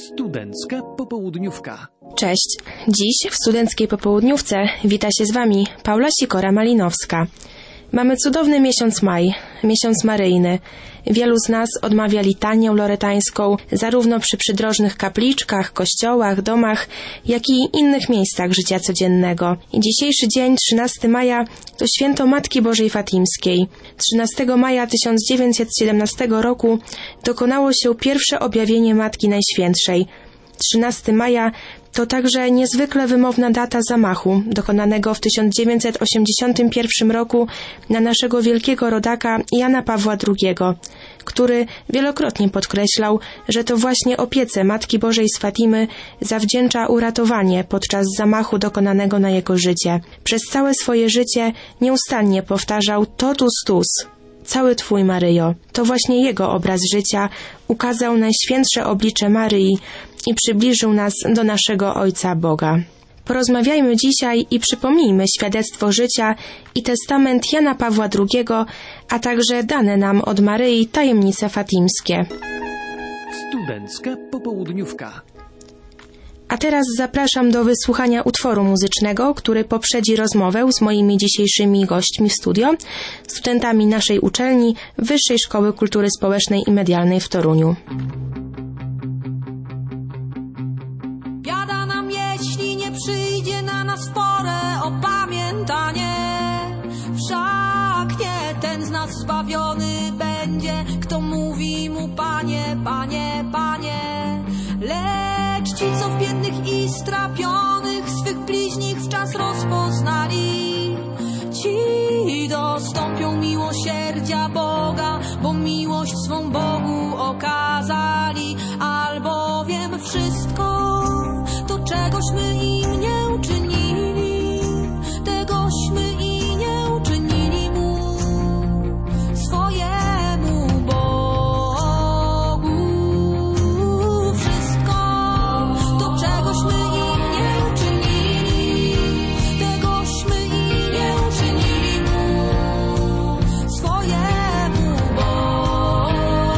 Studencka popołudniówka. Cześć. Dziś w Studenckiej Popołudniówce wita się z Wami Paula Sikora-Malinowska. Mamy cudowny miesiąc maj, miesiąc maryjny. Wielu z nas odmawia litanię loretańską zarówno przy przydrożnych kapliczkach, kościołach, domach, jak i innych miejscach życia codziennego. I dzisiejszy dzień, 13 maja, to święto Matki Bożej Fatimskiej. 13 maja 1917 roku dokonało się pierwsze objawienie Matki Najświętszej. 13 maja to także niezwykle wymowna data zamachu dokonanego w 1981 roku na naszego wielkiego rodaka Jana Pawła II, który wielokrotnie podkreślał, że to właśnie opiece Matki Bożej z Fatimy zawdzięcza uratowanie podczas zamachu dokonanego na jego życie. Przez całe swoje życie nieustannie powtarzał totus tus. Cały Twój, Maryjo. To właśnie jego obraz życia ukazał najświętsze oblicze Maryi i przybliżył nas do naszego Ojca Boga. Porozmawiajmy dzisiaj i przypomnijmy świadectwo życia i testament Jana Pawła II, a także dane nam od Maryi tajemnice fatimskie. Studencka popołudniówka. A teraz zapraszam do wysłuchania utworu muzycznego, który poprzedzi rozmowę z moimi dzisiejszymi gośćmi w studio, studentami naszej uczelni Wyższej Szkoły Kultury Społecznej i Medialnej w Toruniu. Biada nam, jeśli nie przyjdzie na nas w porę opamiętanie. Wszak nie ten z nas zbawiony będzie, kto mówi mu Panie, Panie, Panie. Lecz ci, co w biednych i strapionych swych bliźnich wczas rozpoznali, ci dostąpią miłosierdzia Boga, bo miłość swą Bogu okazali. Albowiem wszystko to, czegośmy im nie uczynili, tegośmy i nie uczynili mu swojemu Bogu. Wszystko to, czegośmy im nie uczynili, tegośmy i nie uczynili mu swojemu Bogu.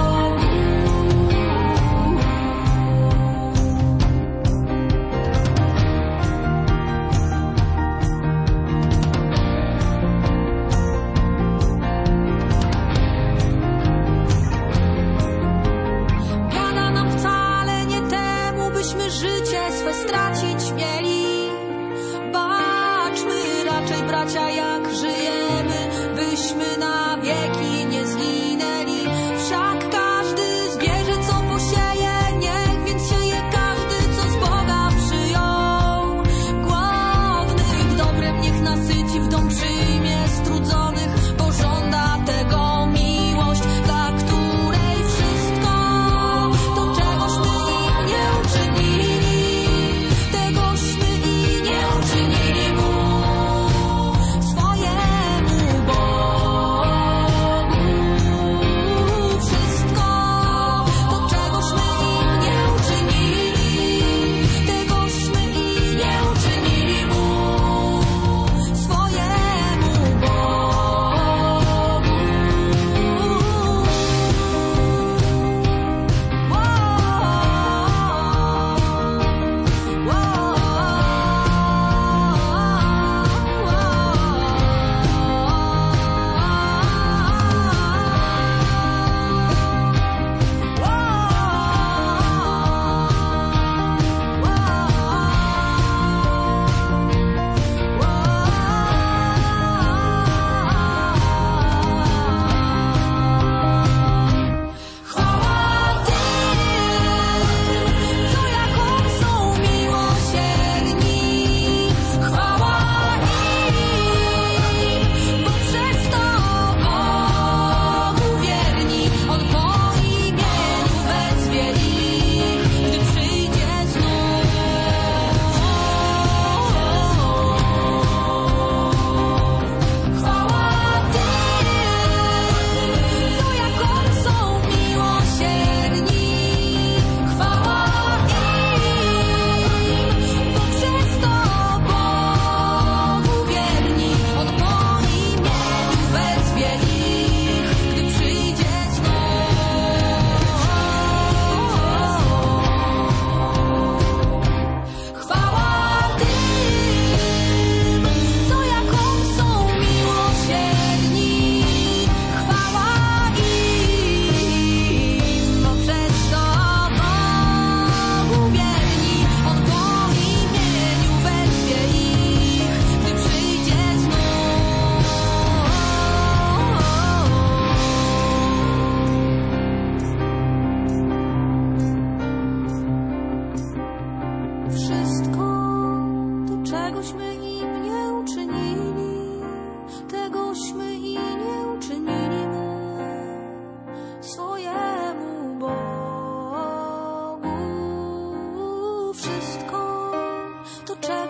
Biada nam wcale nie temu, byśmy życie swe stracić mieli. Baczmy raczej, bracia, jak żyjemy, byśmy na wieki nie zginęli. Wszak każdy zbierze, co posieje, niech więc sieje każdy, co z Boga przyjął. Głodnych dobrem niech nasyci, w dom przyjmie strudzonych, bo żąda tego miłość, dla której wszystko to, czegośmy im nie uczynili, tegośmy i nie uczynili mu swojemu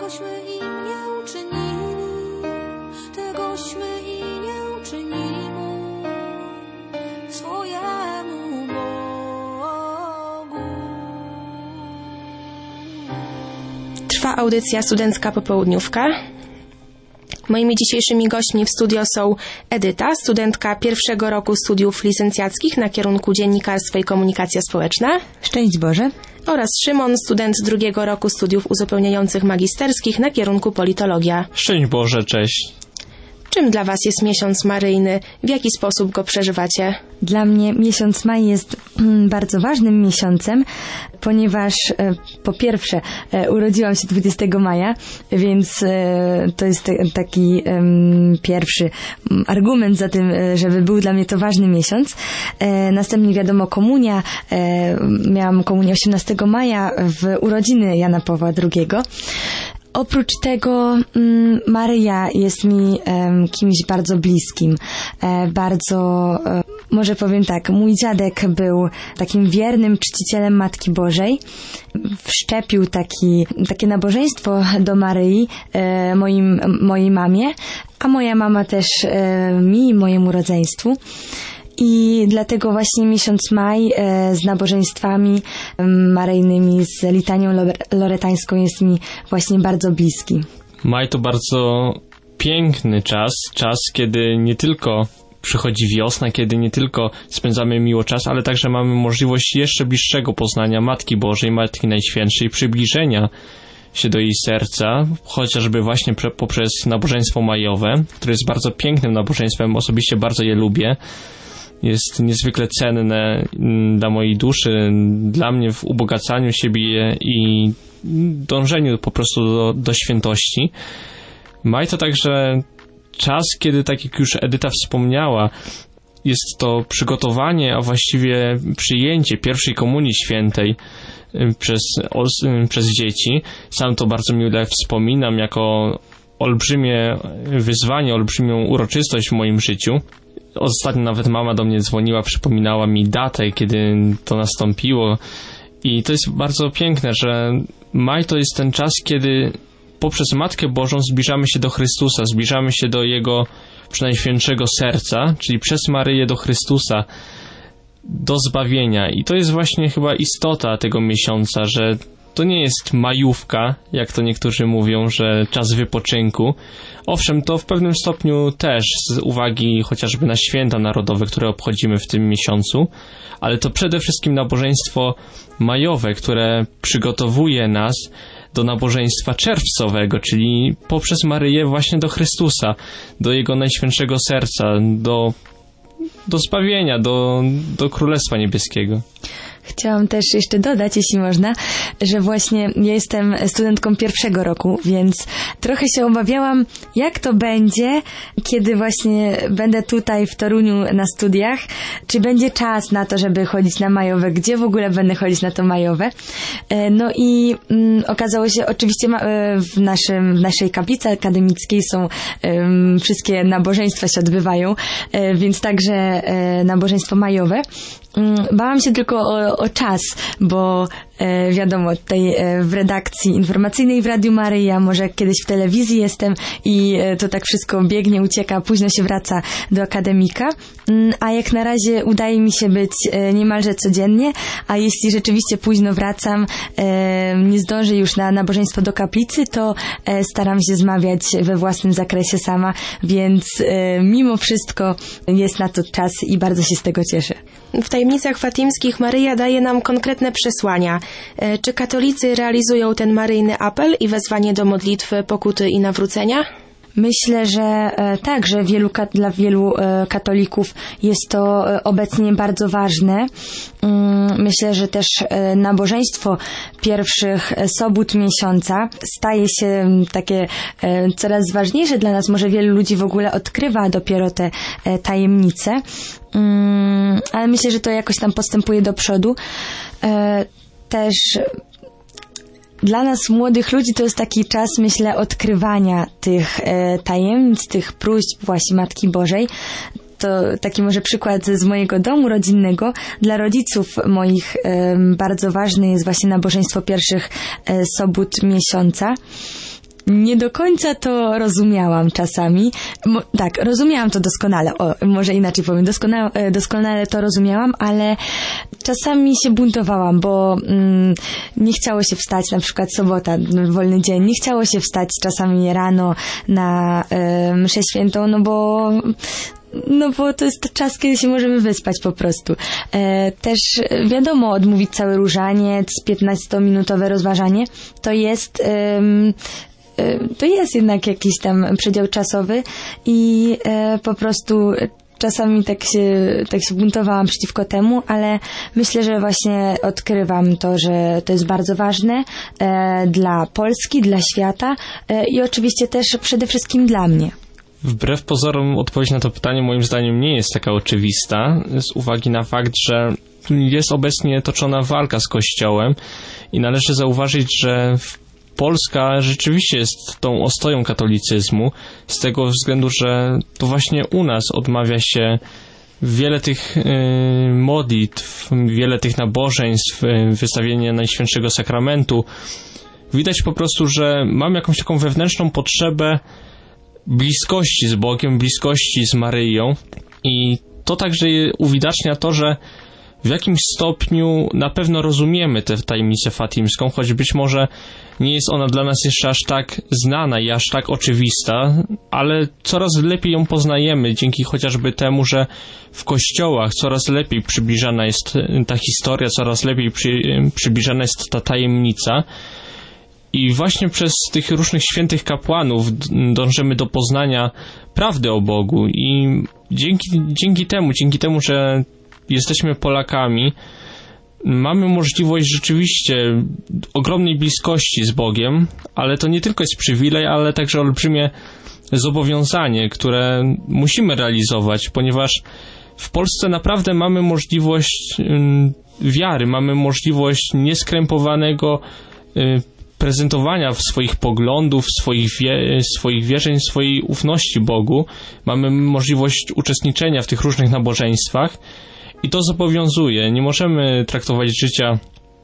tegośmy i nie uczynili, tegośmy i nie uczynili mu swojemu Bogu. Trwa audycja Studencka Popołudniówka. Moimi dzisiejszymi gośćmi w studio są Edyta, studentka pierwszego roku studiów licencjackich na kierunku Dziennikarstwo i Komunikacja Społeczna. Szczęść Boże. Oraz Szymon, student drugiego roku studiów uzupełniających magisterskich na kierunku Politologia. Szczęść Boże, cześć. Czym dla Was jest miesiąc maryjny? W jaki sposób go przeżywacie? Dla mnie miesiąc maj jest bardzo ważnym miesiącem, ponieważ po pierwsze urodziłam się 20 maja, więc to jest taki pierwszy argument za tym, żeby był dla mnie to ważny miesiąc. Następnie wiadomo komunia. Miałam komunię 18 maja w urodziny Jana Pawła II. Oprócz tego Maryja jest mi kimś bardzo bliskim, może powiem tak, mój dziadek był takim wiernym czcicielem Matki Bożej, wszczepił takie nabożeństwo do Maryi mojej mamie, a moja mama też mi, mojemu rodzeństwu. I dlatego właśnie miesiąc maj z nabożeństwami maryjnymi, z litanią loretańską jest mi właśnie bardzo bliski. Maj to bardzo piękny czas, kiedy nie tylko przychodzi wiosna, kiedy nie tylko spędzamy miło czas, ale także mamy możliwość jeszcze bliższego poznania Matki Bożej, Matki Najświętszej, przybliżenia się do jej serca, chociażby właśnie poprzez nabożeństwo majowe, które jest bardzo pięknym nabożeństwem, osobiście bardzo je lubię. Jest niezwykle cenne dla mojej duszy, dla mnie w ubogacaniu siebie i dążeniu po prostu do świętości. Maj to także czas, kiedy, tak jak już Edyta wspomniała, jest to przygotowanie, a właściwie przyjęcie pierwszej komunii świętej przez dzieci. Sam to bardzo mile wspominam jako olbrzymie wyzwanie, olbrzymią uroczystość w moim życiu. Ostatnio nawet mama do mnie dzwoniła, przypominała mi datę, kiedy to nastąpiło. I to jest bardzo piękne, że maj to jest ten czas, kiedy poprzez Matkę Bożą zbliżamy się do Chrystusa, zbliżamy się do Jego Przenajświętszego Serca, czyli przez Maryję do Chrystusa, do zbawienia. I to jest właśnie chyba istota tego miesiąca, że to nie jest majówka, jak to niektórzy mówią, że czas wypoczynku. Owszem, to w pewnym stopniu też z uwagi chociażby na święta narodowe, które obchodzimy w tym miesiącu, ale to przede wszystkim nabożeństwo majowe, które przygotowuje nas do nabożeństwa czerwcowego, czyli poprzez Maryję właśnie do Chrystusa, do Jego Najświętszego Serca, do zbawienia, do Królestwa Niebieskiego. Chciałam też jeszcze dodać, jeśli można, że właśnie ja jestem studentką pierwszego roku, więc trochę się obawiałam, jak to będzie, kiedy właśnie będę tutaj w Toruniu na studiach, czy będzie czas na to, żeby chodzić na majowe, gdzie w ogóle będę chodzić na to majowe. No i okazało się, oczywiście w naszej kaplicy akademickiej są wszystkie nabożeństwa się odbywają, więc także nabożeństwo majowe. Bałam się tylko o czas, bo wiadomo, tutaj w redakcji informacyjnej w Radiu Maryja, może kiedyś w telewizji jestem i to tak wszystko biegnie, ucieka, późno się wraca do akademika, a jak na razie udaje mi się być niemalże codziennie, a jeśli rzeczywiście późno wracam, nie zdążę już na nabożeństwo do kaplicy, to staram się zmawiać we własnym zakresie sama, więc mimo wszystko jest na to czas i bardzo się z tego cieszę. W tajemnicach fatimskich Maryja daje nam konkretne przesłania. Czy katolicy realizują ten maryjny apel i wezwanie do modlitwy, pokuty i nawrócenia? Myślę, że tak, że dla wielu katolików jest to obecnie bardzo ważne. Myślę, że też nabożeństwo pierwszych sobót miesiąca staje się takie coraz ważniejsze dla nas. Może wielu ludzi w ogóle odkrywa dopiero te tajemnice, ale myślę, że to jakoś tam postępuje do przodu. Też dla nas, młodych ludzi, to jest taki czas, myślę, odkrywania tych tajemnic, tych próśb właśnie Matki Bożej. To taki może przykład z mojego domu rodzinnego. Dla rodziców moich bardzo ważne jest właśnie nabożeństwo pierwszych sobót miesiąca. nie do końca to rozumiałam czasami. Tak, rozumiałam to doskonale. Może inaczej powiem. Doskonale to rozumiałam, ale czasami się buntowałam, bo nie chciało się wstać, na przykład sobota, wolny dzień, nie chciało się wstać czasami rano na mszę świętą, no bo to jest czas, kiedy się możemy wyspać po prostu. Też wiadomo, odmówić cały różaniec, 15-minutowe rozważanie, to jest jednak jakiś tam przedział czasowy i po prostu czasami tak się buntowałam przeciwko temu, ale myślę, że właśnie odkrywam to, że to jest bardzo ważne dla Polski, dla świata i oczywiście też przede wszystkim dla mnie. Wbrew pozorom odpowiedź na to pytanie moim zdaniem nie jest taka oczywista, z uwagi na fakt, że jest obecnie toczona walka z Kościołem i należy zauważyć, że Polska rzeczywiście jest tą ostoją katolicyzmu, z tego względu, że to właśnie u nas odmawia się wiele tych modlitw, wiele tych nabożeństw, wystawienia Najświętszego Sakramentu. Widać po prostu, że mam jakąś taką wewnętrzną potrzebę bliskości z Bogiem, bliskości z Maryją i to także uwidacznia to, że w jakimś stopniu na pewno rozumiemy tę tajemnicę fatimską, choć być może nie jest ona dla nas jeszcze aż tak znana i aż tak oczywista, ale coraz lepiej ją poznajemy dzięki chociażby temu, że w kościołach coraz lepiej przybliżana jest ta historia, coraz lepiej przybliżana jest ta tajemnica. I właśnie przez tych różnych świętych kapłanów dążymy do poznania prawdy o Bogu i dzięki temu, że jesteśmy Polakami, mamy możliwość rzeczywiście ogromnej bliskości z Bogiem, ale to nie tylko jest przywilej, ale także olbrzymie zobowiązanie, które musimy realizować, ponieważ w Polsce naprawdę mamy możliwość wiary, mamy możliwość nieskrępowanego prezentowania swoich poglądów, swoich wierzeń, swojej ufności Bogu. Mamy możliwość uczestniczenia w tych różnych nabożeństwach i to zobowiązuje. Nie możemy traktować życia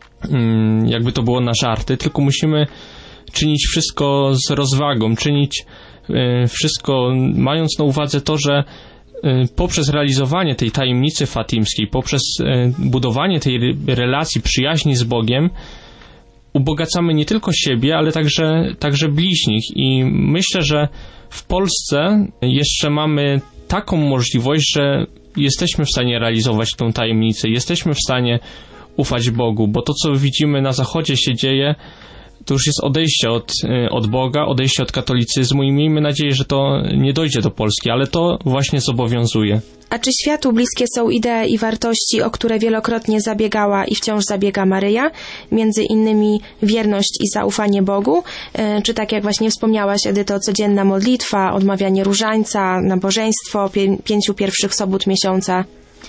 jakby to było na żarty, tylko musimy czynić wszystko z rozwagą, czynić wszystko mając na uwadze to, że poprzez realizowanie tej tajemnicy fatimskiej, poprzez budowanie tej relacji, przyjaźni z Bogiem, ubogacamy nie tylko siebie, ale także bliźnich i myślę, że w Polsce jeszcze mamy taką możliwość, że jesteśmy w stanie realizować tę tajemnicę, jesteśmy w stanie ufać Bogu, bo to, co widzimy na Zachodzie się dzieje, to już jest odejście od Boga, odejście od katolicyzmu i miejmy nadzieję, że to nie dojdzie do Polski, ale to właśnie zobowiązuje. A czy światu bliskie są idee i wartości, o które wielokrotnie zabiegała i wciąż zabiega Maryja? Między innymi wierność i zaufanie Bogu? Czy tak jak właśnie wspomniałaś, Edyto, codzienna modlitwa, odmawianie różańca, nabożeństwo 5 pierwszych sobót miesiąca?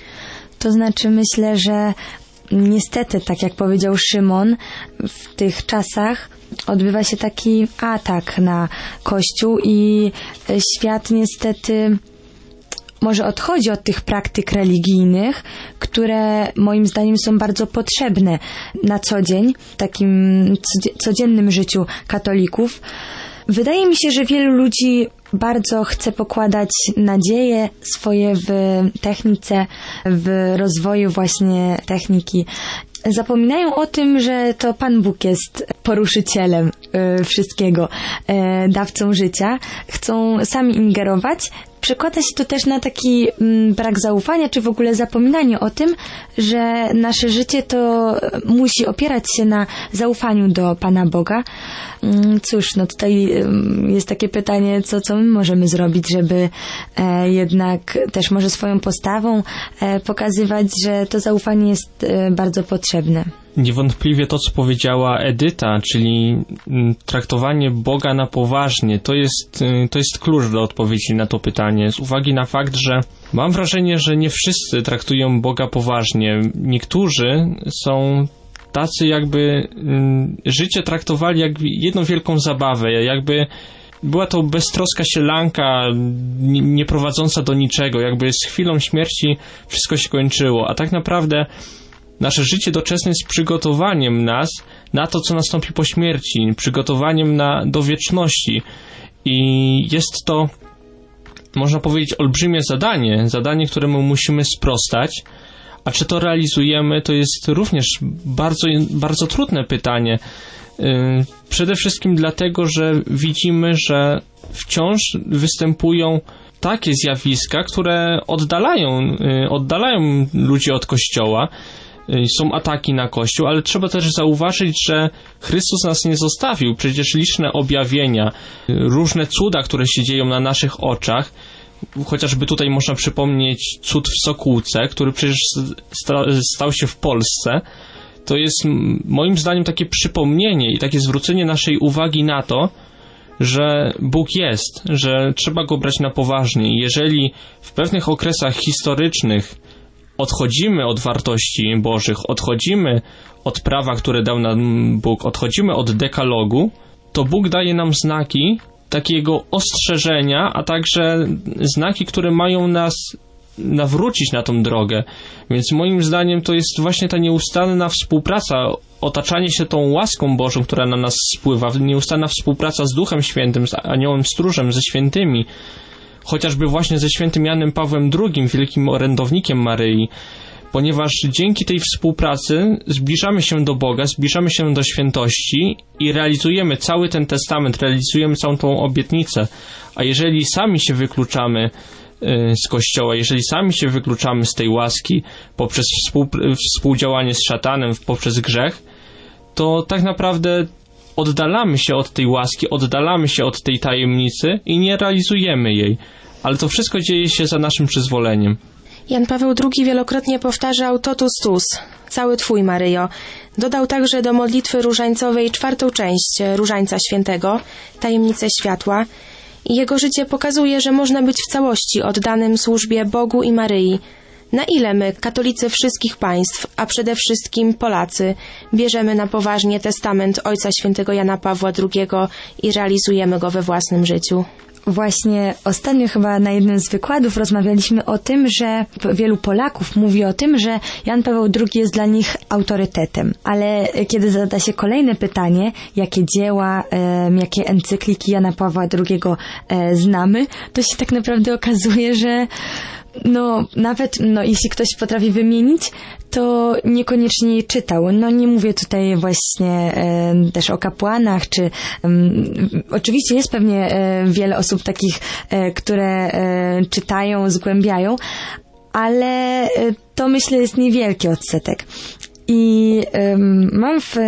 To znaczy myślę, że niestety, tak jak powiedział Szymon, w tych czasach odbywa się taki atak na Kościół i świat niestety może odchodzi od tych praktyk religijnych, które moim zdaniem są bardzo potrzebne na co dzień, w takim codziennym życiu katolików. Wydaje mi się, że wielu ludzi bardzo chce pokładać nadzieje swoje w technice, w rozwoju właśnie techniki. Zapominają o tym, że to Pan Bóg jest poruszycielem wszystkiego, dawcą życia. Chcą sami ingerować. Przekłada się to też na taki brak zaufania, czy w ogóle zapominanie o tym, że nasze życie to musi opierać się na zaufaniu do Pana Boga. Cóż, no tutaj jest takie pytanie, co my możemy zrobić, żeby jednak też może swoją postawą pokazywać, że to zaufanie jest bardzo potrzebne. Niewątpliwie to, co powiedziała Edyta, czyli traktowanie Boga na poważnie, to jest klucz do odpowiedzi na to pytanie, z uwagi na fakt, że mam wrażenie, że nie wszyscy traktują Boga poważnie. Niektórzy są tacy, jakby życie traktowali jak jedną wielką zabawę, jakby była to beztroska sielanka, nie prowadząca do niczego, jakby z chwilą śmierci wszystko się kończyło, a tak naprawdę nasze życie doczesne jest przygotowaniem nas na to, co nastąpi po śmierci, przygotowaniem do wieczności. I jest to, można powiedzieć, olbrzymie zadanie, któremu musimy sprostać. A czy to realizujemy, to jest również bardzo, bardzo trudne pytanie. Przede wszystkim dlatego, że widzimy, że wciąż występują takie zjawiska, które oddalają ludzi od Kościoła. Są ataki na Kościół, ale trzeba też zauważyć, że Chrystus nas nie zostawił. Przecież liczne objawienia, różne cuda, które się dzieją na naszych oczach, chociażby tutaj można przypomnieć cud w Sokółce, który przecież stał się w Polsce. To jest moim zdaniem takie przypomnienie i takie zwrócenie naszej uwagi na to, że Bóg jest, że trzeba Go brać na poważnie. Jeżeli w pewnych okresach historycznych odchodzimy od wartości Bożych, odchodzimy od prawa, które dał nam Bóg, odchodzimy od dekalogu, to Bóg daje nam znaki takiego ostrzeżenia, a także znaki, które mają nas nawrócić na tą drogę. Więc moim zdaniem to jest właśnie ta nieustanna współpraca, otaczanie się tą łaską Bożą, która na nas spływa, nieustanna współpraca z Duchem Świętym, z Aniołem Stróżem, ze świętymi, chociażby właśnie ze świętym Janem Pawłem II, wielkim orędownikiem Maryi, ponieważ dzięki tej współpracy zbliżamy się do Boga, zbliżamy się do świętości i realizujemy cały ten testament, realizujemy całą tą obietnicę. A jeżeli sami się wykluczamy z Kościoła, jeżeli sami się wykluczamy z tej łaski poprzez współdziałanie z szatanem, poprzez grzech, to tak naprawdę oddalamy się od tej łaski, oddalamy się od tej tajemnicy i nie realizujemy jej. Ale to wszystko dzieje się za naszym przyzwoleniem. Jan Paweł II wielokrotnie powtarzał totus tus, cały Twój, Maryjo. Dodał także do modlitwy różańcowej 4. część Różańca Świętego, tajemnicę światła. I jego życie pokazuje, że można być w całości oddanym służbie Bogu i Maryi. Na ile my, katolicy wszystkich państw, a przede wszystkim Polacy, bierzemy na poważnie testament Ojca Świętego Jana Pawła II i realizujemy go we własnym życiu? Właśnie ostatnio chyba na jednym z wykładów rozmawialiśmy o tym, że wielu Polaków mówi o tym, że Jan Paweł II jest dla nich autorytetem. Ale kiedy zada się kolejne pytanie, jakie dzieła, jakie encykliki Jana Pawła II znamy, to się tak naprawdę okazuje, że nawet jeśli ktoś potrafi wymienić, to niekoniecznie je czytał. Nie mówię tutaj właśnie też o kapłanach, czy oczywiście jest pewnie wiele osób takich, które czytają, zgłębiają, ale to myślę jest niewielki odsetek. I mam w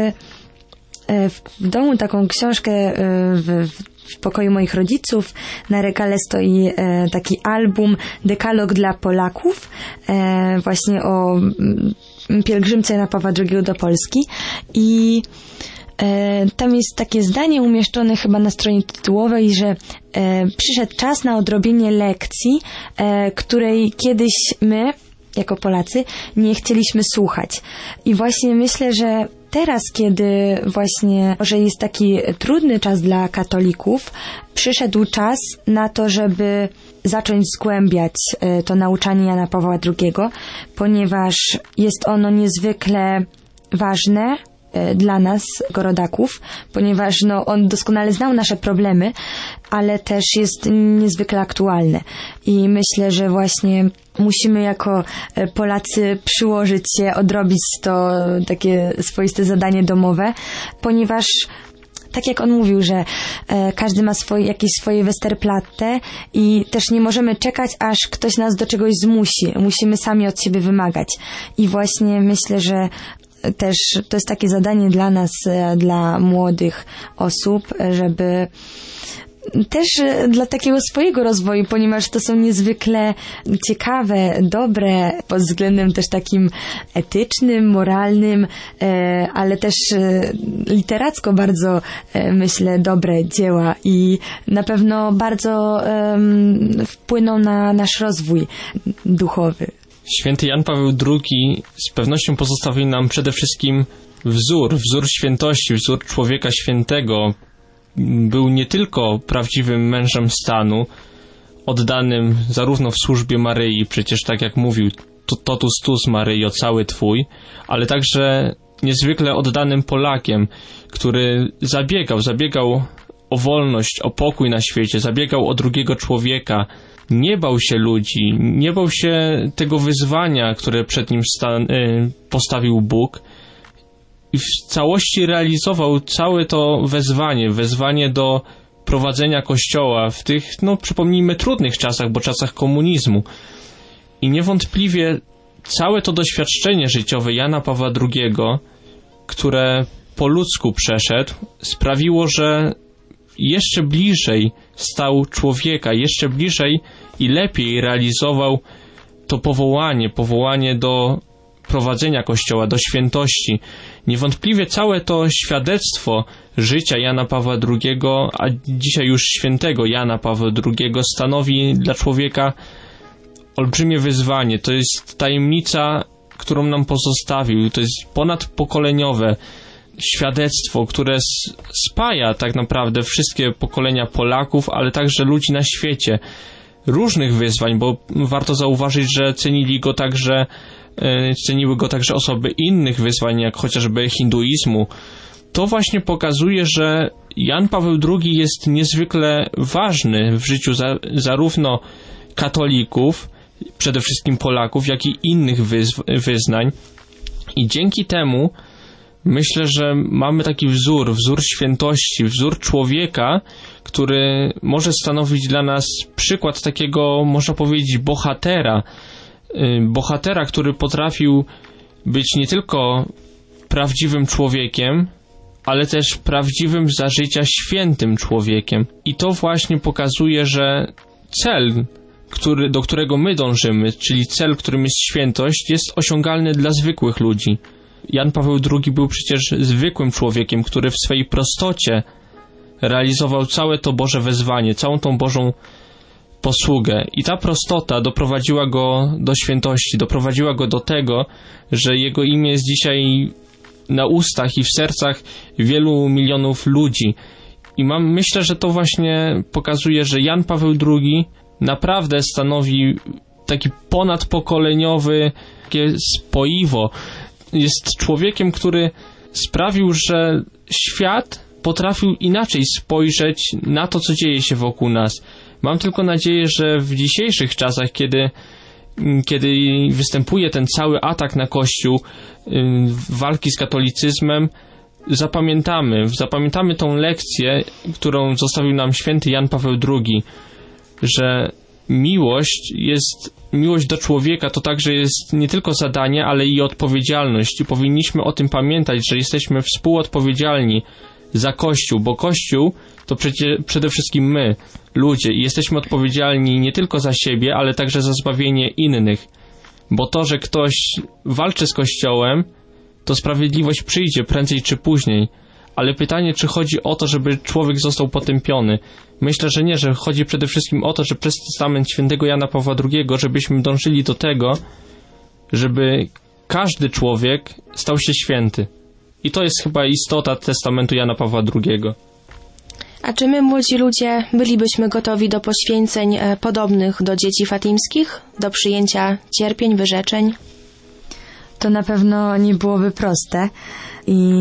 domu taką książkę w pokoju moich rodziców. Na regale stoi taki album Dekalog dla Polaków, właśnie o pielgrzymce Jana Pawła II do Polski. I tam jest takie zdanie umieszczone chyba na stronie tytułowej, że przyszedł czas na odrobienie lekcji, której kiedyś my, jako Polacy, nie chcieliśmy słuchać. I właśnie myślę, że teraz, kiedy właśnie może jest taki trudny czas dla katolików, przyszedł czas na to, żeby zacząć zgłębiać to nauczanie Jana Pawła II, ponieważ jest ono niezwykle ważne dla nas, rodaków, ponieważ on doskonale znał nasze problemy, ale też jest niezwykle aktualne. I myślę, że właśnie musimy jako Polacy przyłożyć się, odrobić to takie swoiste zadanie domowe, ponieważ tak jak on mówił, że każdy ma jakieś swoje Westerplatte i też nie możemy czekać, aż ktoś nas do czegoś zmusi. Musimy sami od siebie wymagać. I właśnie myślę, że też to jest takie zadanie dla nas, dla młodych osób, żeby też dla takiego swojego rozwoju, ponieważ to są niezwykle ciekawe, dobre pod względem też takim etycznym, moralnym, ale też literacko bardzo, myślę, dobre dzieła i na pewno bardzo wpłyną na nasz rozwój duchowy. Święty Jan Paweł II z pewnością pozostawił nam przede wszystkim wzór świętości, wzór człowieka świętego. Był nie tylko prawdziwym mężem stanu, oddanym zarówno w służbie Maryi, przecież tak jak mówił, totus tus Maryjo, cały Twój, ale także niezwykle oddanym Polakiem, który zabiegał o wolność, o pokój na świecie, zabiegał o drugiego człowieka, nie bał się ludzi, nie bał się tego wyzwania, które przed nim postawił Bóg i w całości realizował całe to wezwanie do prowadzenia Kościoła w tych, przypomnijmy, trudnych czasach, bo czasach komunizmu. I niewątpliwie całe to doświadczenie życiowe Jana Pawła II, które po ludzku przeszedł, sprawiło, że jeszcze bliżej stał człowieka, jeszcze bliżej i lepiej realizował to powołanie do prowadzenia Kościoła, do świętości. Niewątpliwie całe to świadectwo życia Jana Pawła II, a dzisiaj już świętego Jana Pawła II, stanowi dla człowieka olbrzymie wyzwanie. To jest tajemnica, którą nam pozostawił. To jest ponadpokoleniowe świadectwo, które spaja tak naprawdę wszystkie pokolenia Polaków, ale także ludzi na świecie. Różnych wyzwań, bo warto zauważyć, że ceniły go także osoby innych wyzwań, jak chociażby hinduizmu. To właśnie pokazuje, że Jan Paweł II jest niezwykle ważny w życiu zarówno katolików, przede wszystkim Polaków, jak i innych wyznań. I dzięki temu myślę, że mamy taki wzór świętości, wzór człowieka, który może stanowić dla nas przykład takiego, można powiedzieć, bohatera, który potrafił być nie tylko prawdziwym człowiekiem, ale też prawdziwym za życia świętym człowiekiem. I to właśnie pokazuje, że cel, do którego my dążymy, czyli cel, którym jest świętość, jest osiągalny dla zwykłych ludzi. Jan Paweł II był przecież zwykłym człowiekiem, który w swej prostocie realizował całe to Boże wezwanie, całą tą Bożą posługę. I ta prostota doprowadziła go do świętości, doprowadziła go do tego, że jego imię jest dzisiaj na ustach i w sercach wielu milionów ludzi. I myślę, że to właśnie pokazuje, że Jan Paweł II naprawdę stanowi taki ponadpokoleniowy, takie spoiwo. Jest człowiekiem, który sprawił, że świat potrafił inaczej spojrzeć na to, co dzieje się wokół nas. Mam tylko nadzieję, że w dzisiejszych czasach, kiedy występuje ten cały atak na Kościół, walki z katolicyzmem, zapamiętamy tą lekcję, którą zostawił nam święty Jan Paweł II, że miłość do człowieka to także jest nie tylko zadanie, ale i odpowiedzialność. I powinniśmy o tym pamiętać, że jesteśmy współodpowiedzialni za Kościół, bo Kościół to przede wszystkim my, ludzie, i jesteśmy odpowiedzialni nie tylko za siebie, ale także za zbawienie innych. Bo to, że ktoś walczy z Kościołem, to sprawiedliwość przyjdzie prędzej czy później. Ale pytanie, czy chodzi o to, żeby człowiek został potępiony? Myślę, że nie, że chodzi przede wszystkim o to, że przez testament świętego Jana Pawła II, żebyśmy dążyli do tego, żeby każdy człowiek stał się święty. I to jest chyba istota testamentu Jana Pawła II. A czy my, młodzi ludzie, bylibyśmy gotowi do poświęceń podobnych do dzieci fatimskich? Do przyjęcia cierpień, wyrzeczeń? To na pewno nie byłoby proste i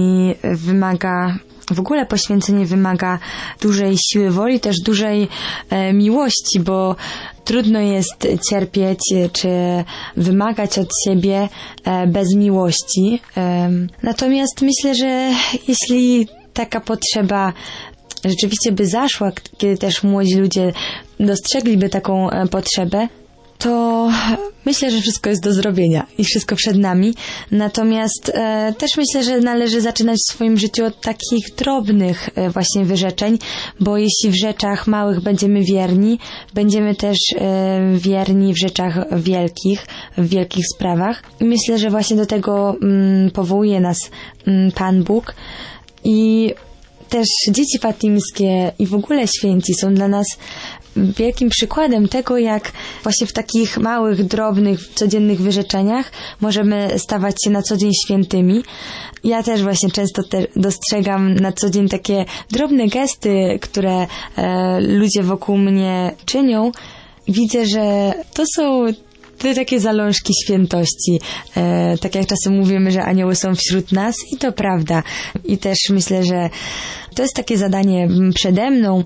w ogóle poświęcenie wymaga dużej siły woli, też dużej miłości, bo trudno jest cierpieć czy wymagać od siebie bez miłości. Natomiast myślę, że jeśli taka potrzeba rzeczywiście by zaszła, kiedy też młodzi ludzie dostrzegliby taką potrzebę, to myślę, że wszystko jest do zrobienia i wszystko przed nami. Natomiast też myślę, że należy zaczynać w swoim życiu od takich drobnych właśnie wyrzeczeń, bo jeśli w rzeczach małych będziemy wierni, będziemy też wierni w rzeczach wielkich, w wielkich sprawach. I myślę, że właśnie do tego powołuje nas Pan Bóg. I też dzieci fatimskie i w ogóle święci są dla nas wielkim przykładem tego, jak właśnie w takich małych, drobnych, codziennych wyrzeczeniach możemy stawać się na co dzień świętymi. Ja też właśnie często dostrzegam na co dzień takie drobne gesty, które ludzie wokół mnie czynią. Widzę, że to są to takie zalążki świętości. Tak jak czasem mówimy, że anioły są wśród nas i to prawda. I też myślę, że to jest takie zadanie przede mną,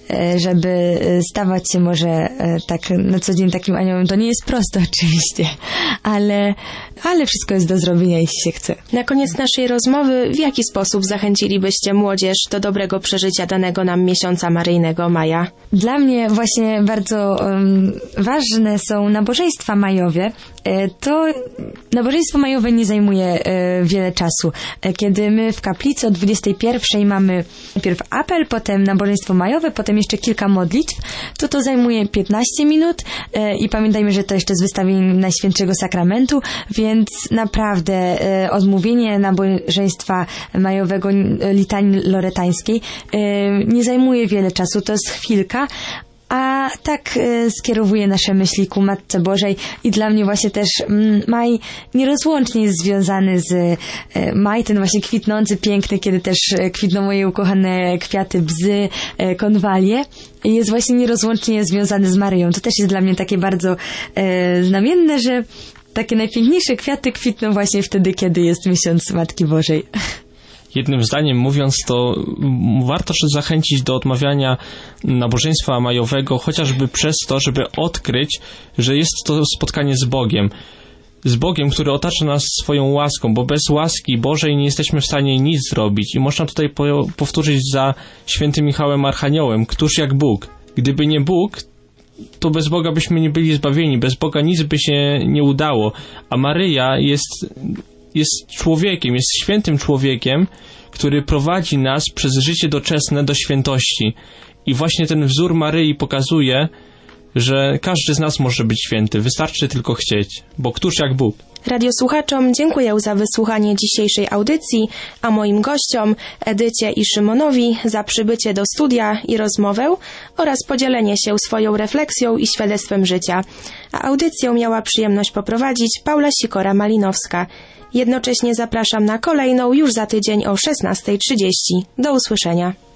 żeby stawać się może tak na co dzień takim aniołem. To nie jest proste oczywiście, ale wszystko jest do zrobienia, jeśli się chce. Na koniec naszej rozmowy, w jaki sposób zachęcilibyście młodzież do dobrego przeżycia danego nam miesiąca maryjnego maja? Dla mnie właśnie bardzo ważne są nabożeństwa majowe. To nabożeństwo majowe nie zajmuje wiele czasu. Kiedy my w kaplicy o 21:00 mamy najpierw apel, potem nabożeństwo majowe, potem jeszcze kilka modlitw, to zajmuje 15 minut i pamiętajmy, że to jeszcze z wystawieniem Najświętszego Sakramentu, więc naprawdę odmówienie nabożeństwa majowego litanii loretańskiej nie zajmuje wiele czasu, to jest chwilka, a tak skierowuje nasze myśli ku Matce Bożej i dla mnie właśnie też maj nierozłącznie jest związany z maj, ten właśnie kwitnący, piękny, kiedy też kwitną moje ukochane kwiaty, bzy, konwalie, jest właśnie nierozłącznie związany z Maryją. To też jest dla mnie takie bardzo znamienne, że takie najpiękniejsze kwiaty kwitną właśnie wtedy, kiedy jest miesiąc Matki Bożej. Jednym zdaniem mówiąc, to warto zachęcić do odmawiania nabożeństwa majowego, chociażby przez to, żeby odkryć, że jest to spotkanie z Bogiem, który otacza nas swoją łaską, bo bez łaski Bożej nie jesteśmy w stanie nic zrobić. I można tutaj powtórzyć za świętym Michałem Archaniołem, któż jak Bóg. Gdyby nie Bóg, to bez Boga byśmy nie byli zbawieni, bez Boga nic by się nie udało. A Maryja jest człowiekiem, jest świętym człowiekiem, który prowadzi nas przez życie doczesne do świętości. I właśnie ten wzór Maryi pokazuje, że każdy z nas może być święty. Wystarczy tylko chcieć, bo któż jak Bóg. Radiosłuchaczom dziękuję za wysłuchanie dzisiejszej audycji, a moim gościom Edycie i Szymonowi za przybycie do studia i rozmowę oraz podzielenie się swoją refleksją i świadectwem życia. A audycję miała przyjemność poprowadzić Paula Sikora-Malinowska. Jednocześnie zapraszam na kolejną już za tydzień o 16:30. Do usłyszenia.